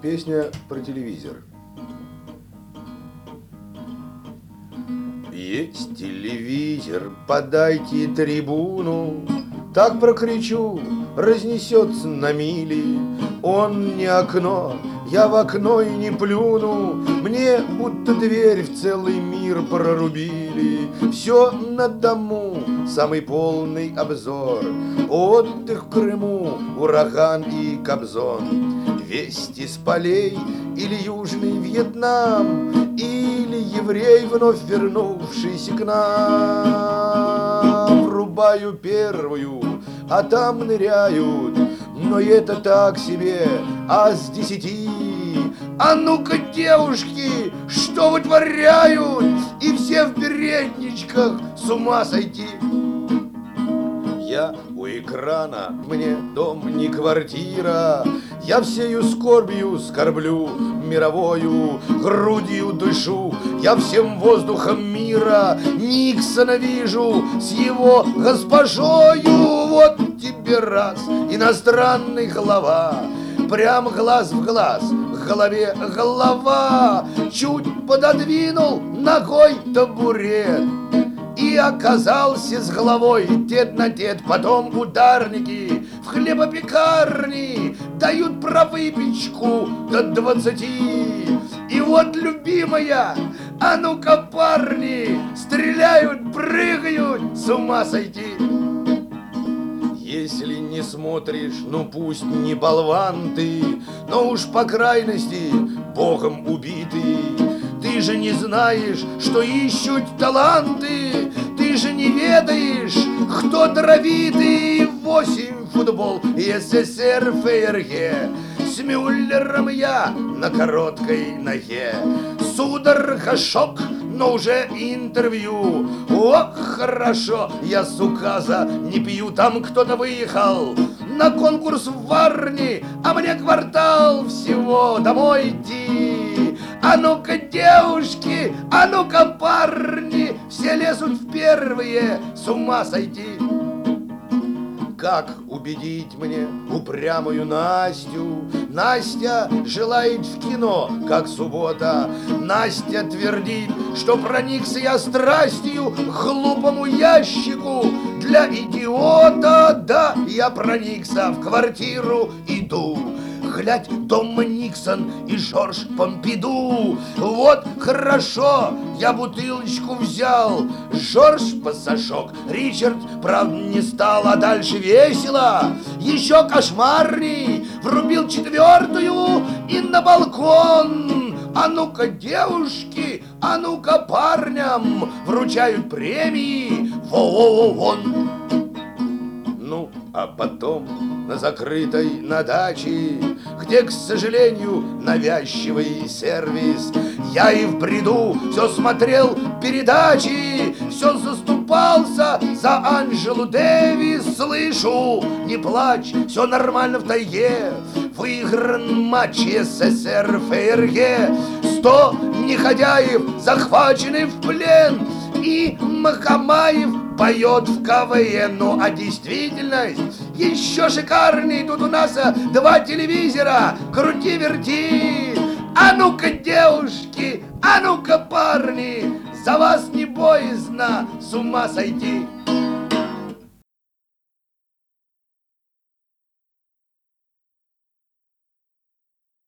Песня про телевизор. Есть телевизор, подайте трибуну, так прокричу, разнесется на мили. Он не окно, я в окно и не плюну, мне будто дверь в целый мир прорубили. Все на дому, самый полный обзор, отдых в Крыму, ураган и Кобзон, вести с полей или Южный Вьетнам, или еврей, вновь вернувшийся к нам. Врубаю первую, а там ныряют, но это так себе, а с 10. А ну-ка, девушки, что вытворяют? И все в передничках, с ума сойти. Я у экрана, мне дом не квартира, я всею скорбью скорблю мировою, грудью дышу, я всем воздухом мира Никсона вижу с его госпожою. Вот тебе раз, иностранный глава, прям глаз в глаз, к голове голова, чуть пододвинул ногой табурет и оказался с головой тет на тет. Потом ударники в хлебопекарне дают про выпечку до 20. И вот, любимая, а ну-ка, парни, стреляют, прыгают, с ума сойти. Если не смотришь, ну пусть не болван ты, но уж по крайности богом убитый. Ты же не знаешь, что ищут таланты, ты же не ведаешь, кто даровитый. 8 футбол, СССР, ФРГ, с Мюллером я на короткой ноге. Судорога, шок, но уже интервью. Ох, хорошо, я с указа не пью. Там кто-то выехал на конкурс в Варне, а мне квартал всего домой идти. А ну-ка, девушки, а ну-ка, парни, все лезут в первые, с ума сойти. Как убедить мне упрямую Настю? Настя желает в кино, как суббота. Настя твердит, что проникся я страстью к глупому ящику для идиота. Да, я проникся, в квартиру иду. Глядь, Том Никсон и Жорж Помпиду. Вот хорошо, я бутылочку взял, Жорж пассажок, Ричард, правда, не стал, а дальше весело. Еще кошмарней, врубил 4-ю и на балкон. А ну-ка, девушки, а ну-ка, парням вручают премии. Вон. Ну, а потом на закрытой на даче, где, к сожалению, навязчивый сервис, я и в бреду все смотрел передачи, все заступался за Анжелу Дэвис. Слышу, не плачь, все нормально в тайге, выигран матч СССР, ФРГ. 100 негодяев захвачены в плен, и Махамаев поет в КВН. Ну а действительность еще шикарней. Тут у нас 2 телевизора, крути-верти. А ну-ка, девушки, а ну-ка, парни, за вас не боязно с ума сойти.